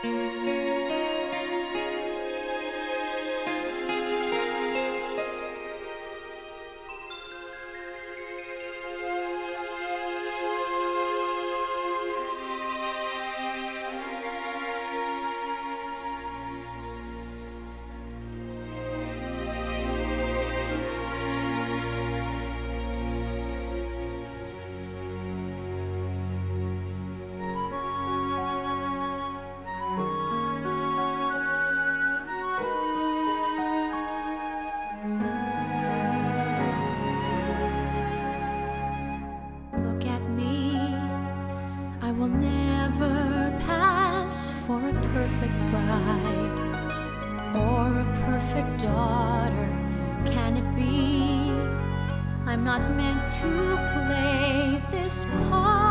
Look at me, I will never pass for a perfect bride or a perfect daughter. Can it be? I'm not meant to play this part.